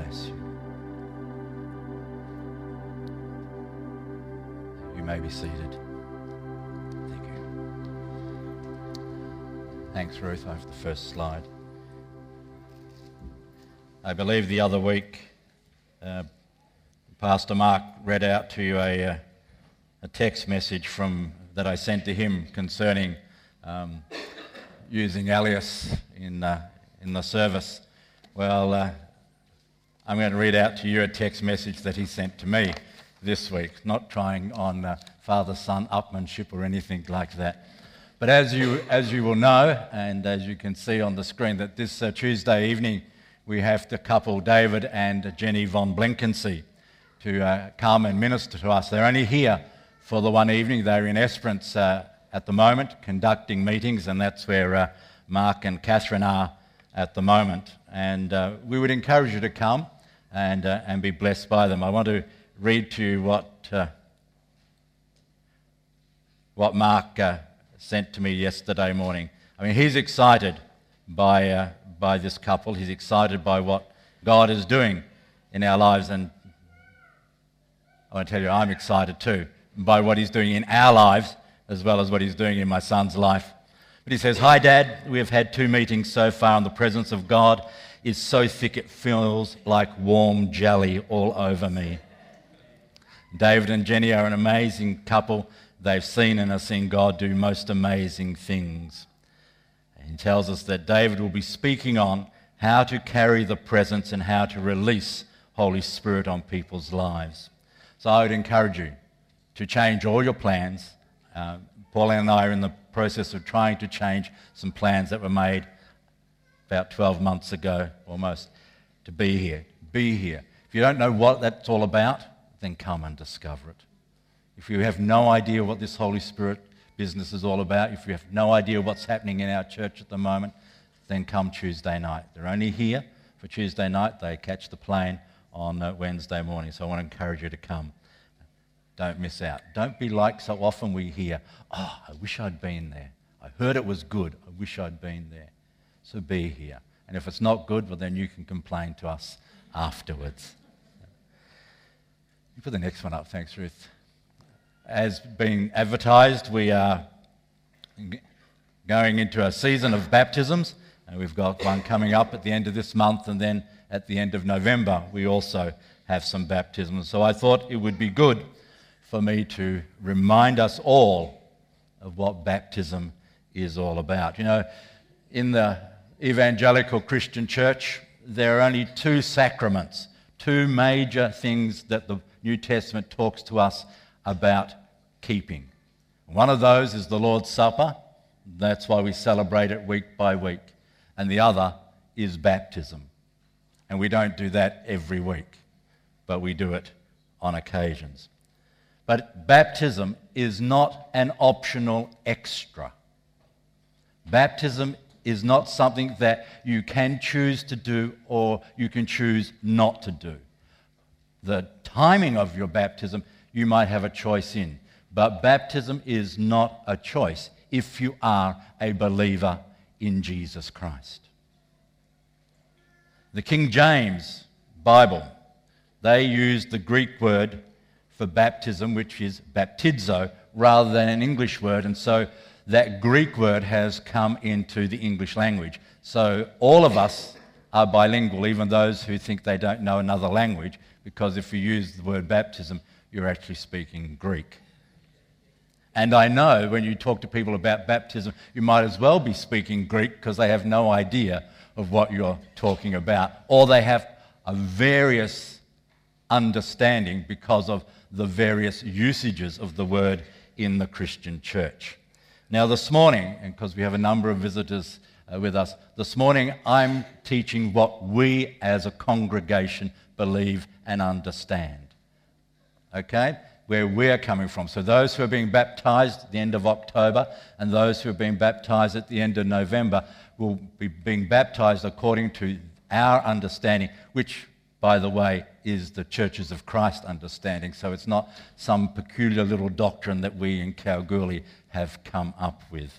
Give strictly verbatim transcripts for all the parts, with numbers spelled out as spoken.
bless you. You may be seated. Thank you. Thanks, Ruth. I have the first slide. I believe the other week, uh, Pastor Mark read out to you a, uh, a text message from that I sent to him concerning um, using Alias in uh, in the service. Well, uh, I'm going to read out to you a text message that he sent to me this week, not trying on uh, father-son upmanship or anything like that. But as you as you will know, and as you can see on the screen, that this uh, Tuesday evening we have to couple David and Jenny von Blenkensee to uh, come and minister to us. They're only here for the one evening. They're in Esperance uh, at the moment, conducting meetings, and that's where uh, Mark and Catherine are at the moment. And uh, we would encourage you to come and uh, and be blessed by them. I want to read to you what uh, what Mark uh, sent to me yesterday morning. I mean, he's excited by uh, by this couple. He's excited by what God is doing in our lives, and I want to tell you, I'm excited too by what he's doing in our lives as well as what he's doing in my son's life. But he says, "Hi Dad, we have had two meetings so far, and the presence of God is so thick it feels like warm jelly all over me. David and Jenny are an amazing couple. They've seen and are seeing God do most amazing things." And he tells us that David will be speaking on how to carry the presence and how to release Holy Spirit on people's lives. So I would encourage you to change all your plans. Uh, Pauline and I are in the process of trying to change some plans that were made about twelve months ago almost, to be here. Be here. If you don't know what that's all about, then come and discover it. If you have no idea what this Holy Spirit business is all about, if you have no idea what's happening in our church at the moment, then come Tuesday night. They're only here for Tuesday night. They catch the plane on uh, Wednesday morning. So I want to encourage you to come. Don't miss out. Don't be like so often we hear, "Oh, I wish I'd been there. I heard it was good. I wish I'd been there." So be here. And if it's not good, well, then you can complain to us afterwards. You put the next one up. Thanks, Ruth. As being advertised, we are g- going into a season of baptisms, and we've got one coming up at the end of this month, and then at the end of November we also have some baptisms. So I thought it would be good for me to remind us all of what baptism is all about. You know, in the evangelical Christian church, there are only two sacraments, two major things that the New Testament talks to us about keeping. One of those is the Lord's Supper. That's why we celebrate it week by week. And the other is baptism. And we don't do that every week, but we do it on occasions. But baptism is not an optional extra. Baptism is not something that you can choose to do or you can choose not to do. The timing of your baptism you might have a choice in, but baptism is not a choice if you are a believer in Jesus Christ. The King James Bible, they use the Greek word for baptism, which is baptizo, rather than an English word, and so that Greek word has come into the English language. So all of us are bilingual, even those who think they don't know another language, because if you use the word baptism, you're actually speaking Greek. And I know when you talk to people about baptism, you might as well be speaking Greek because they have no idea of what you're talking about, or they have a various understanding because of the various usages of the word in the Christian church. Now this morning, and because we have a number of visitors uh, with us, this morning I'm teaching what we as a congregation believe and understand. Okay? Where we're coming from. So those who are being baptized at the end of October and those who are being baptized at the end of November will be being baptized according to our understanding, which, by the way, is the Churches of Christ understanding. So it's not some peculiar little doctrine that we in Kalgoorlie have come up with.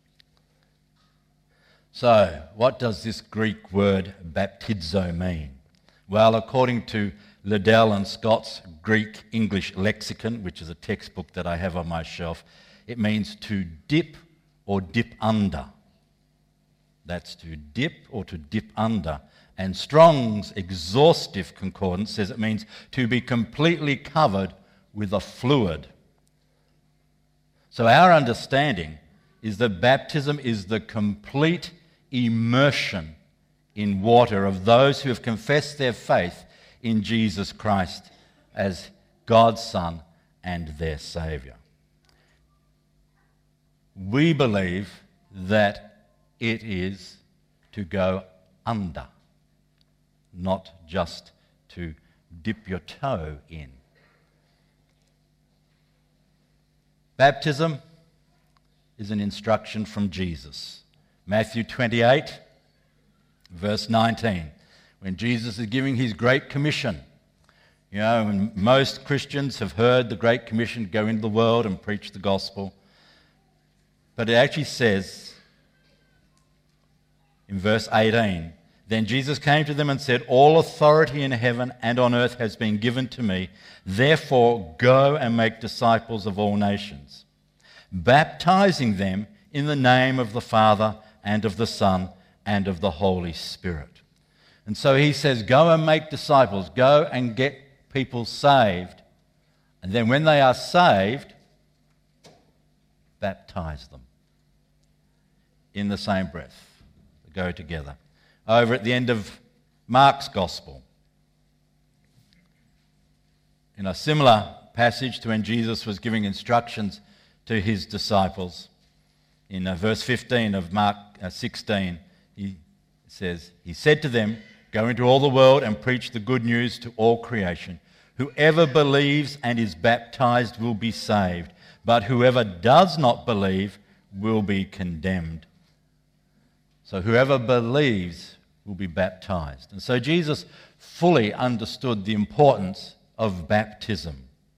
So, what does this Greek word baptizo mean? Well, according to Liddell and Scott's Greek English lexicon, which is a textbook that I have on my shelf, it means to dip or dip under. That's to dip or to dip under. And Strong's exhaustive concordance says it means to be completely covered with a fluid. So our understanding is that baptism is the complete immersion in water of those who have confessed their faith in Jesus Christ as God's Son and their Saviour. We believe that it is to go under, not just to dip your toe in. Baptism is an instruction from Jesus. Matthew twenty-eight, verse nineteen, when Jesus is giving his Great Commission. You know, and most Christians have heard the Great Commission, go into the world and preach the gospel. But it actually says in verse eighteen, then Jesus came to them and said, all authority in heaven and on earth has been given to me. Therefore, go and make disciples of all nations, baptizing them in the name of the Father and of the Son and of the Holy Spirit. And so he says, go and make disciples, go and get people saved. And then when they are saved, baptize them in the same breath. They go together. Over at the end of Mark's Gospel, in a similar passage to when Jesus was giving instructions to his disciples, in uh, verse fifteen of Mark uh, sixteen, he says, he said to them, go into all the world and preach the good news to all creation. Whoever believes and is baptized will be saved, but whoever does not believe will be condemned. So whoever believes will be baptized. And so Jesus fully understood the importance of baptism.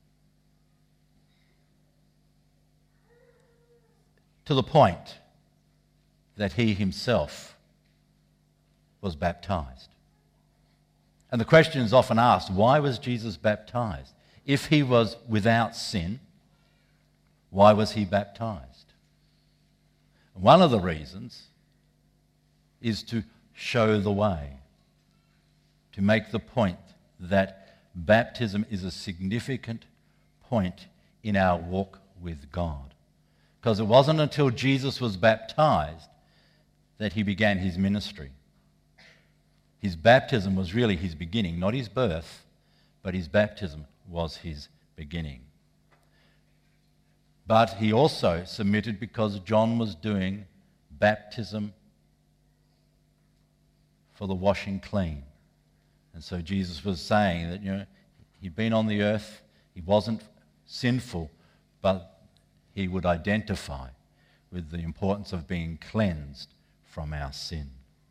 To the point that he himself was baptized. And the question is often asked, why was Jesus baptized? If he was without sin, why was he baptized? One of the reasons is to show the way, to make the point that baptism is a significant point in our walk with God. Because it wasn't until Jesus was baptized that he began his ministry. His baptism was really his beginning, not his birth, but his baptism was his beginning. But he also submitted because John was doing baptism for the washing clean. And so Jesus was saying that, you know, he'd been on the earth, he wasn't sinful, but he would identify with the importance of being cleansed from our sin.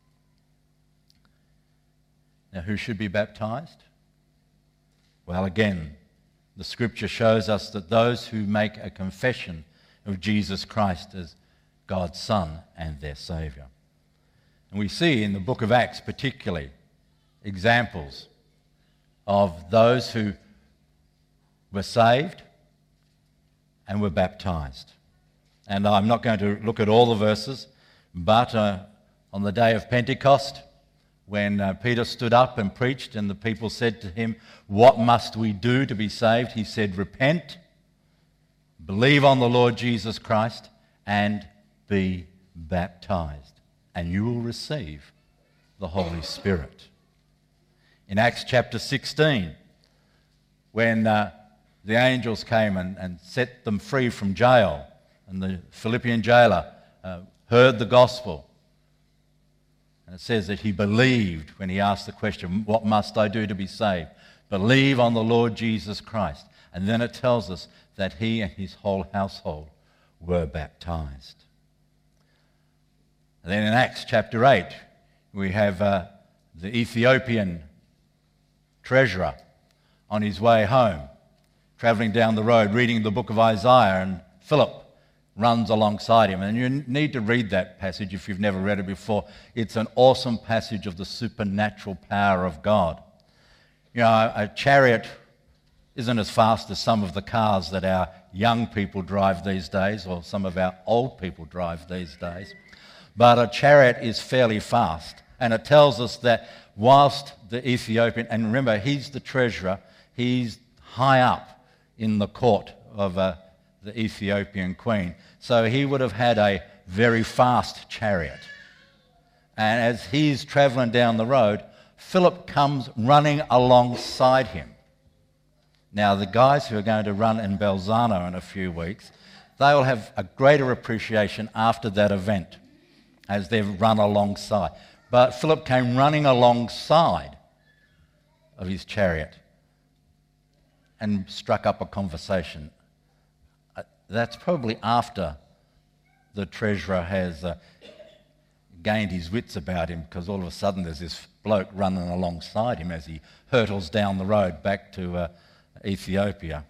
Now, who should be baptized? Well, again, the scripture shows us that those who make a confession of Jesus Christ as God's Son and their Saviour. And we see in the book of Acts particularly examples of those who were saved and were baptized. And I'm not going to look at all the verses, but uh, on the day of Pentecost, when uh, Peter stood up and preached and the people said to him, what must we do to be saved? He said, repent, believe on the Lord Jesus Christ, and be baptized, and you will receive the Holy Spirit. In Acts chapter sixteen, when uh, the angels came and, and set them free from jail, and the Philippian jailer uh, heard the gospel, and it says that he believed when he asked the question, what must I do to be saved? Believe on the Lord Jesus Christ. And then it tells us that he and his whole household were baptized. And then in Acts chapter eight, we have uh, the Ethiopian treasurer on his way home, traveling down the road, reading the book of Isaiah, and Philip runs alongside him. And you need to read that passage if you've never read it before. It's an awesome passage of the supernatural power of God. You know, a chariot isn't as fast as some of the cars that our young people drive these days, or some of our old people drive these days. But a chariot is fairly fast. And it tells us that whilst the Ethiopian, and remember, he's the treasurer, he's high up in the court of uh, the Ethiopian queen. So he would have had a very fast chariot. And as he's travelling down the road, Philip comes running alongside him. Now, the guys who are going to run in Bolzano in a few weeks, they will have a greater appreciation after that event as they've run alongside. But Philip came running alongside of his chariot and struck up a conversation. That's probably after the treasurer has uh, gained his wits about him, because all of a sudden there's this bloke running alongside him as he hurtles down the road back to uh, Ethiopia.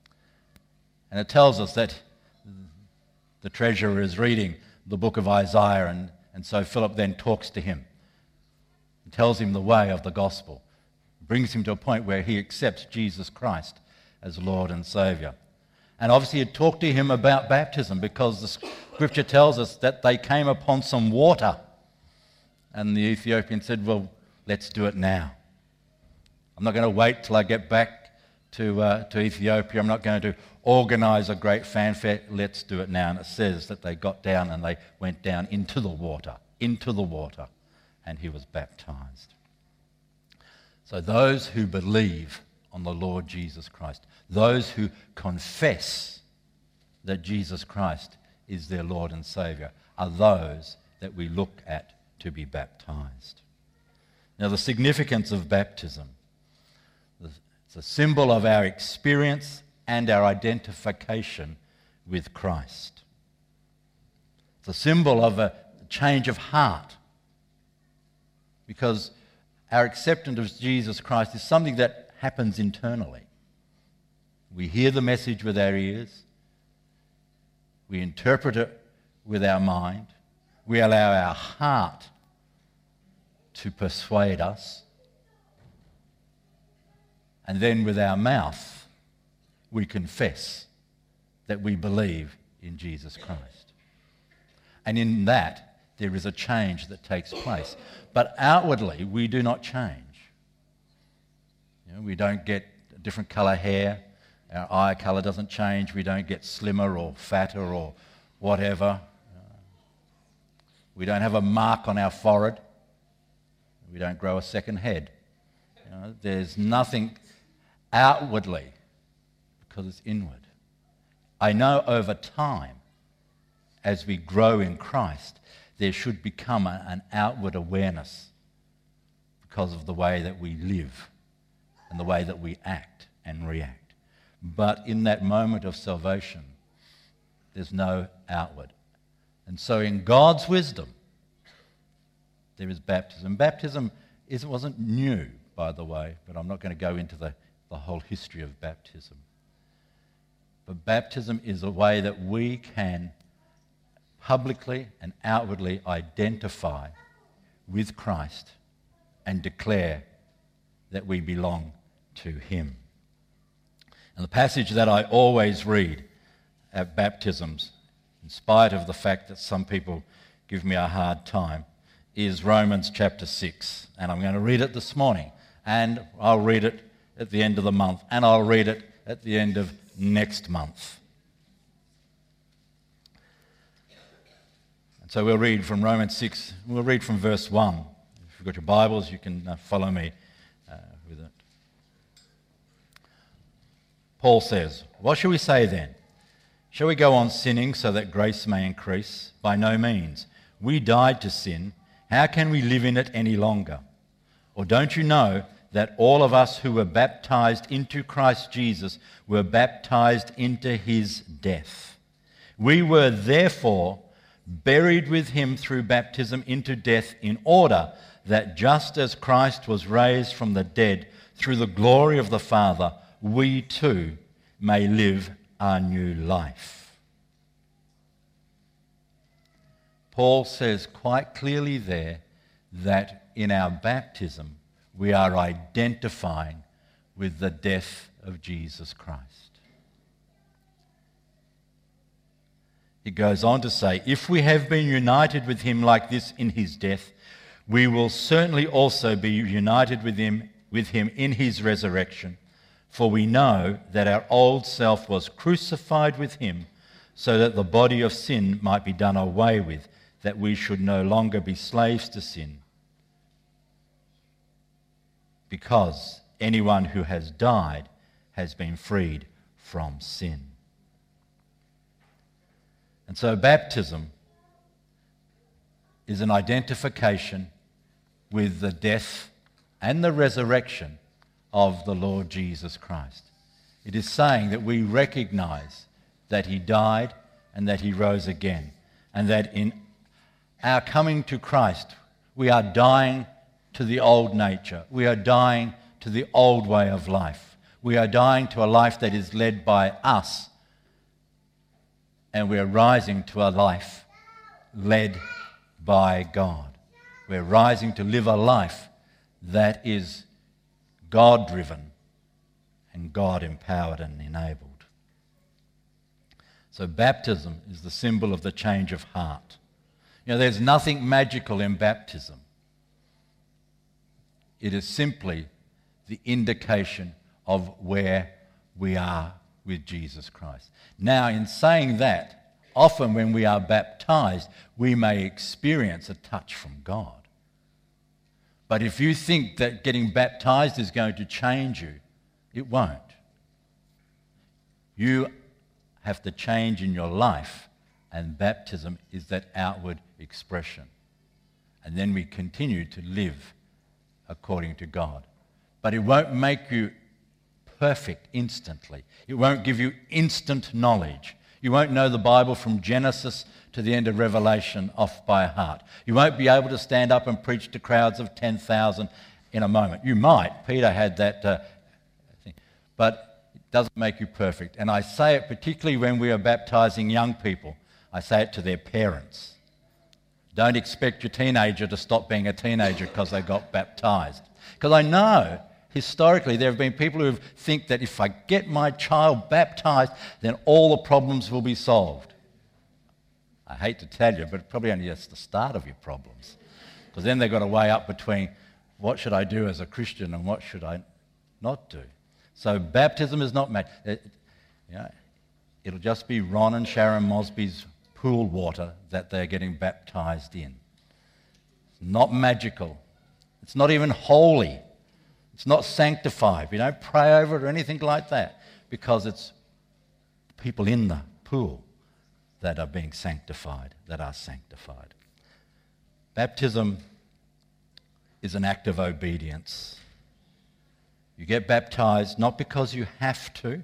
And it tells us that the treasurer is reading the book of Isaiah, and, and so Philip then talks to him and tells him the way of the gospel, brings him to a point where he accepts Jesus Christ as Lord and Saviour. And obviously he talked to him about baptism, because the scripture tells us that they came upon some water. And the Ethiopian said, well, let's do it now. I'm not going to wait till I get back to, uh, to Ethiopia. I'm not going to organise a great fanfare. Let's do it now. And it says that they got down and they went down into the water, into the water, and he was baptised. So those who believe on the Lord Jesus Christ, those who confess that Jesus Christ is their Lord and Saviour, are those that we look at to be baptized. Now, the significance of baptism, it's a symbol of our experience and our identification with Christ. It's a symbol of a change of heart, because our acceptance of Jesus Christ is something that happens internally. We hear the message with our ears. We interpret it with our mind. We allow our heart to persuade us. And then with our mouth, we confess that we believe in Jesus Christ. And in that, there is a change that takes place. But outwardly, we do not change. You know, we don't get a different colour hair. Our eye colour doesn't change. We don't get slimmer or fatter or whatever. We don't have a mark on our forehead. We don't grow a second head. You know, there's nothing outwardly, because it's inward. I know over time, as we grow in Christ, there should become a, an outward awareness because of the way that we live and the way that we act and react. But in that moment of salvation, there's no outward. And so in God's wisdom, there is baptism. Baptism is, wasn't new, by the way, but I'm not going to go into the, the whole history of baptism. But baptism is a way that we can publicly and outwardly identify with Christ and declare that we belong to him. And the passage that I always read at baptisms, in spite of the fact that some people give me a hard time, is Romans chapter six. And I'm going to read it this morning, and I'll read it at the end of the month, and I'll read it at the end of next month. And so we'll read from Romans six, we'll read from verse one. If you've got your Bibles, you can uh, follow me uh, with it. Paul says, "What shall we say then? Shall we go on sinning so that grace may increase? By no means. We died to sin. How can we live in it any longer? Or don't you know that all of us who were baptized into Christ Jesus were baptized into his death? We were therefore buried with him through baptism into death, in order that just as Christ was raised from the dead through the glory of the Father, we too may live our new life." Paul says quite clearly there that in our baptism we are identifying with the death of Jesus Christ. It goes on to say, if we have been united with him like this in his death, we will certainly also be united with him, with him in his resurrection. For we know that our old self was crucified with him, so that the body of sin might be done away with, that we should no longer be slaves to sin. Because anyone who has died has been freed from sin. And so baptism is an identification with the death and the resurrection of the Lord Jesus Christ. It is saying that we recognize that he died and that he rose again, and that in our coming to Christ, we are dying to the old nature. We are dying to the old way of life. We are dying to a life that is led by us, and we are rising to a life led by God. We're rising to live a life that is God-driven and God-empowered and enabled. So baptism is the symbol of the change of heart. You know, there's nothing magical in baptism. It is simply the indication of where we are with Jesus Christ. Now, in saying that, often when we are baptized, we may experience a touch from God. But if you think that getting baptized is going to change you, it won't. You have to change in your life, and baptism is that outward expression. And then we continue to live according to God. But it won't make you perfect instantly. It won't give you instant knowledge. You won't know the Bible from Genesis to the end of Revelation off by heart. You won't be able to stand up and preach to crowds of ten thousand in a moment. You might. Peter had that uh, thing. But it doesn't make you perfect. And I say it particularly when we are baptizing young people. I say it to their parents. Don't expect your teenager to stop being a teenager because they got baptized. Because I know historically there have been people who think that if I get my child baptized, then all the problems will be solved. I hate to tell you, but probably only just the start of your problems. Because then they've got to weigh up between what should I do as a Christian and what should I not do. So baptism is not magic. It, you know, it'll just be Ron and Sharon Mosby's pool water that they're getting baptized in. It's not magical. It's not even holy. It's not sanctified. We don't pray over it or anything like that, because it's people in the pool that are being sanctified, that are sanctified. Baptism is an act of obedience. You get baptized not because you have to,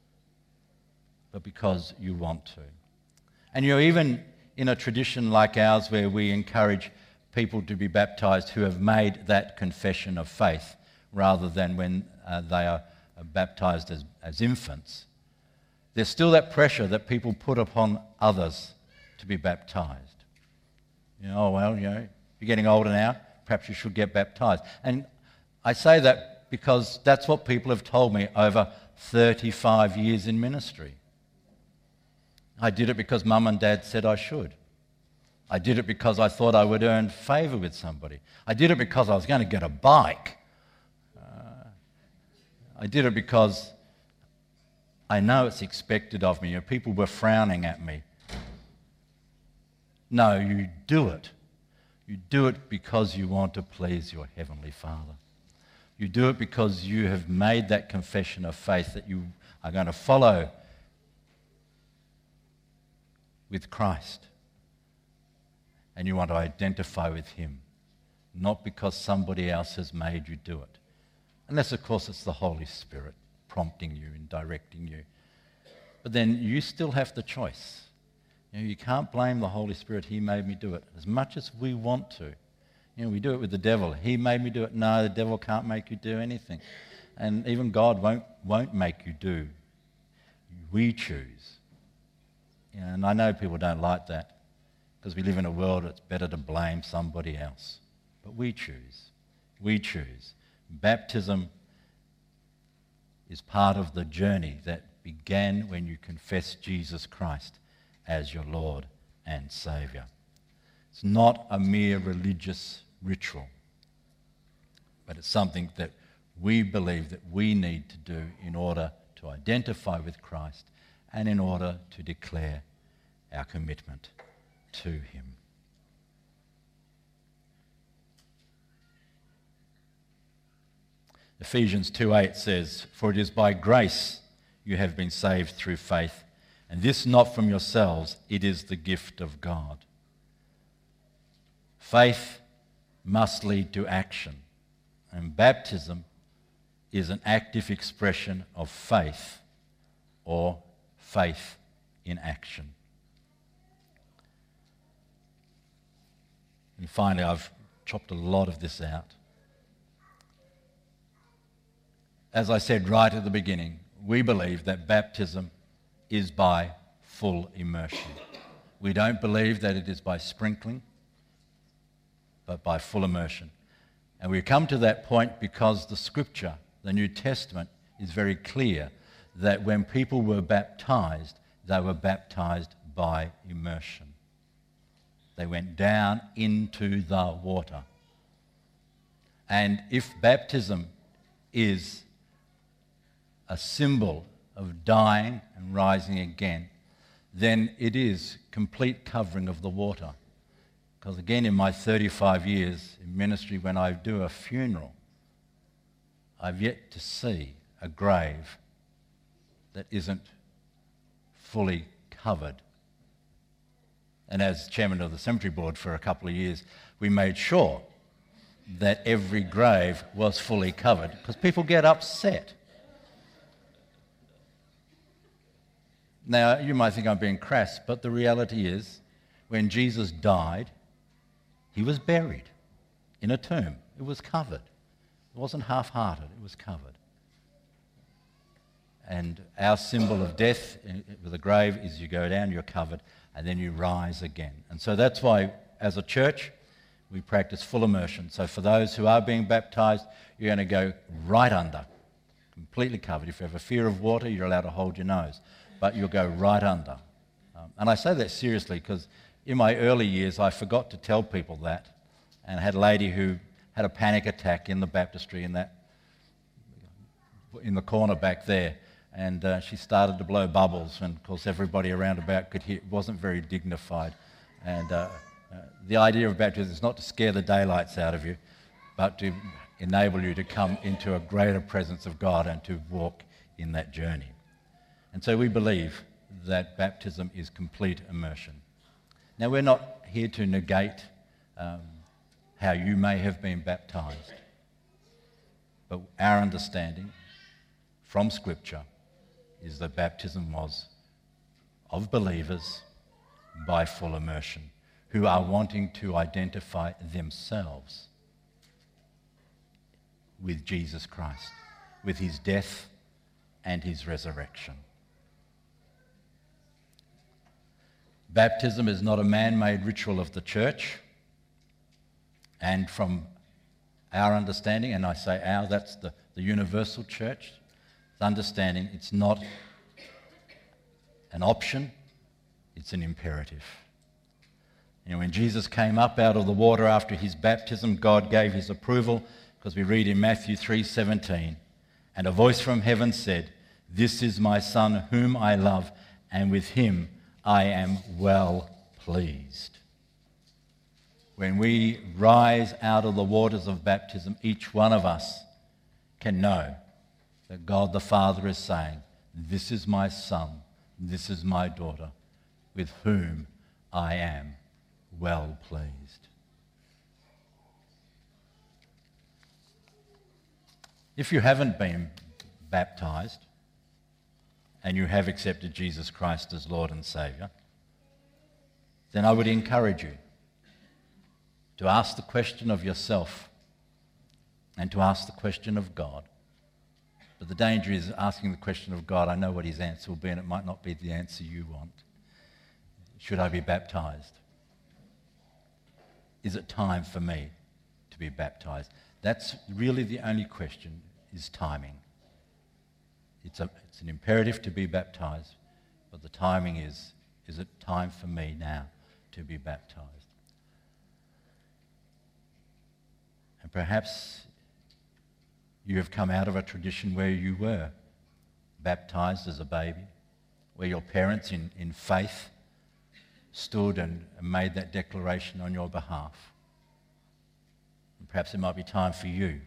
but because you want to. And you're even in a tradition like ours where we encourage people to be baptized who have made that confession of faith, rather than when uh, they are baptized as, as infants. There's still that pressure that people put upon others to be baptized. You know, oh, well, you know, you're getting older now, perhaps you should get baptized. And I say that because that's what people have told me over thirty-five years in ministry. I did it because Mum and Dad said I should. I did it because I thought I would earn favour with somebody. I did it because I was going to get a bike. Uh, I did it because I know it's expected of me. You know, people were frowning at me. No, you do it. You do it because you want to please your Heavenly Father. You do it because you have made that confession of faith that you are going to follow with Christ. And you want to identify with him, not because somebody else has made you do it. Unless, of course, it's the Holy Spirit prompting you and directing you. But then you still have the choice. You know, you can't blame the Holy Spirit. He made me do it. As much as we want to. You know, we do it with the devil. He made me do it. No, the devil can't make you do anything. And even God won't, won't make you do. We choose. You know, and I know people don't like that, because we live in a world where it's better to blame somebody else. But we choose. We choose. Baptism is part of the journey that began when you confessed Jesus Christ as your Lord and Saviour. It's not a mere religious ritual, but it's something that we believe that we need to do in order to identify with Christ and in order to declare our commitment to him. Ephesians two eight says, "For it is by grace you have been saved through faith, and this not from yourselves, it is the gift of God." Faith must lead to action, and baptism is an active expression of faith, or faith in action. And finally, I've chopped a lot of this out. As I said right at the beginning, we believe that baptism is by full immersion. We don't believe that it is by sprinkling, but by full immersion. And we come to that point because the Scripture, the New Testament, is very clear that when people were baptized, they were baptized by immersion. They went down into the water. And if baptism is a symbol of dying and rising again, then it is complete covering of the water. Because again, in my thirty-five years in ministry, when I do a funeral, I've yet to see a grave that isn't fully covered. And as chairman of the cemetery board for a couple of years, we made sure that every grave was fully covered, because people get upset. Now, you might think I'm being crass, but the reality is, when Jesus died, he was buried in a tomb. It was covered. It wasn't half-hearted, it was covered. And our symbol of death with a grave is you go down, you're covered, and then you rise again. And so that's why, as a church, we practice full immersion. So for those who are being baptized, you're going to go right under, completely covered. If you have a fear of water, you're allowed to hold your nose, but you'll go right under. Um, and I say that seriously because in my early years, I forgot to tell people that, and I had a lady who had a panic attack in the baptistry in that, in the corner back there, and uh, she started to blow bubbles, and of course everybody around about could hear. It wasn't very dignified. And uh, uh, the idea of baptism is not to scare the daylights out of you, but to enable you to come into a greater presence of God and to walk in that journey. And so we believe that baptism is complete immersion. Now, we're not here to negate um, how you may have been baptized, but our understanding from Scripture is that baptism was of believers by full immersion who are wanting to identify themselves with Jesus Christ, with his death and his resurrection. Baptism is not a man-made ritual of the church, and from our understanding, and I say our, that's the, the universal church, understanding it's not an option, it's an imperative. You know, when Jesus came up out of the water after his baptism, God gave his approval, because we read in Matthew three seventeen, "And a voice from heaven said, 'This is my Son whom I love, and with him I am well pleased.'" When we rise out of the waters of baptism, each one of us can know that God the Father is saying, "This is my Son, this is my daughter, with whom I am well pleased." If you haven't been baptized and you have accepted Jesus Christ as Lord and Saviour, then I would encourage you to ask the question of yourself and to ask the question of God. But the danger is asking the question of God, I know what his answer will be, and it might not be the answer you want. Should I be baptized? Is it time for me to be baptized? That's really the only question, is timing. it's, a, it's an imperative to be baptized, but the timing is, is it time for me now to be baptized? And perhaps you have come out of a tradition where you were baptized as a baby, where your parents in, in faith stood and made that declaration on your behalf. And perhaps it might be time for you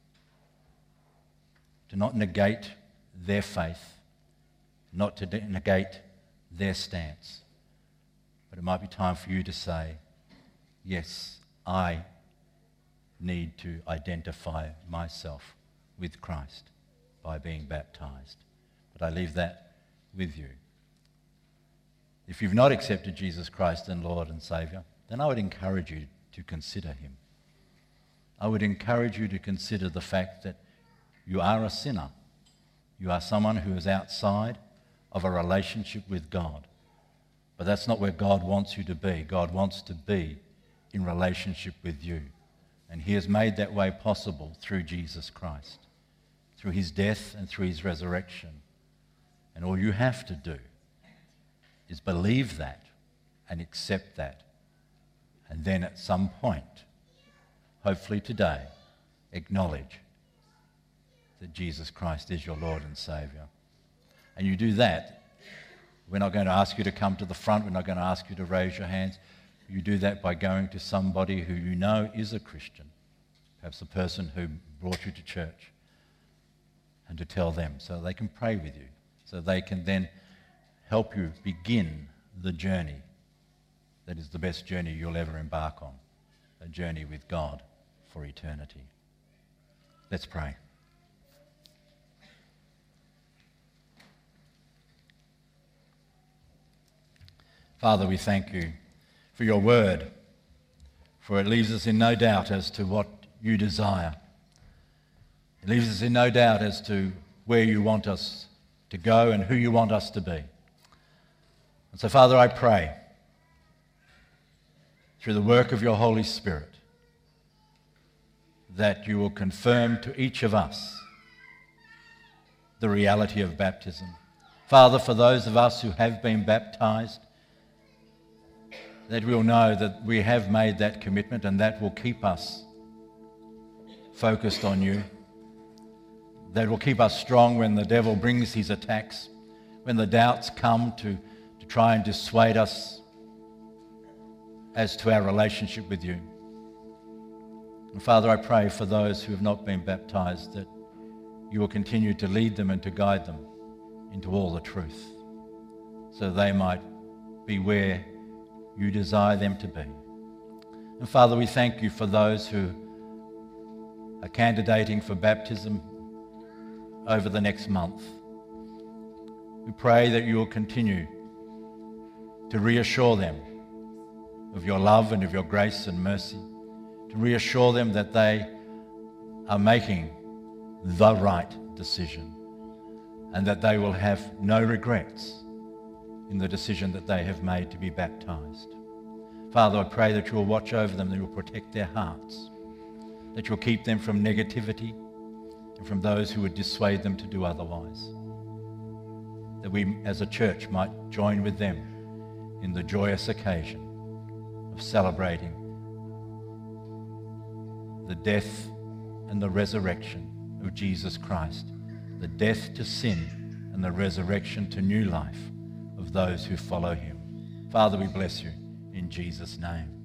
to not negate their faith, not to de- negate their stance, but it might be time for you to say, yes, I need to identify myself with Christ by being baptized. But I leave that with you. If you've not accepted Jesus Christ as Lord and Saviour, then I would encourage you to consider him. I would encourage you to consider the fact that you are a sinner. You are someone who is outside of a relationship with God. But that's not where God wants you to be. God wants to be in relationship with you. And he has made that way possible through Jesus Christ, through his death and through his resurrection. And all you have to do is believe that and accept that. And then at some point, hopefully today, acknowledge that Jesus Christ is your Lord and Saviour. And you do that. We're not going to ask you to come to the front. We're not going to ask you to raise your hands. You do that by going to somebody who you know is a Christian, perhaps the person who brought you to church, and to tell them so they can pray with you, so they can then help you begin the journey that is the best journey you'll ever embark on, a journey with God for eternity. Let's pray. Father, we thank you for your word, for it leaves us in no doubt as to what you desire. It leaves us in no doubt as to where you want us to go and who you want us to be. And so, Father, I pray, through the work of your Holy Spirit, that you will confirm to each of us the reality of baptism. Father, for those of us who have been baptized, that we'll know that we have made that commitment, and that will keep us focused on you. That will keep us strong when the devil brings his attacks, when the doubts come to, to try and dissuade us as to our relationship with you. And Father, I pray for those who have not been baptized, that you will continue to lead them and to guide them into all the truth, so they might be where you desire them to be. And Father, we thank you for those who are candidating for baptism over the next month. We pray that you will continue to reassure them of your love and of your grace and mercy, to reassure them that they are making the right decision and that they will have no regrets in the decision that they have made to be baptized. Father, I pray that you will watch over them, that you will protect their hearts, that you will keep them from negativity and from those who would dissuade them to do otherwise, that we as a church might join with them in the joyous occasion of celebrating the death and the resurrection of Jesus Christ, the death to sin and the resurrection to new life of those who follow him. Father, we bless you in Jesus' name.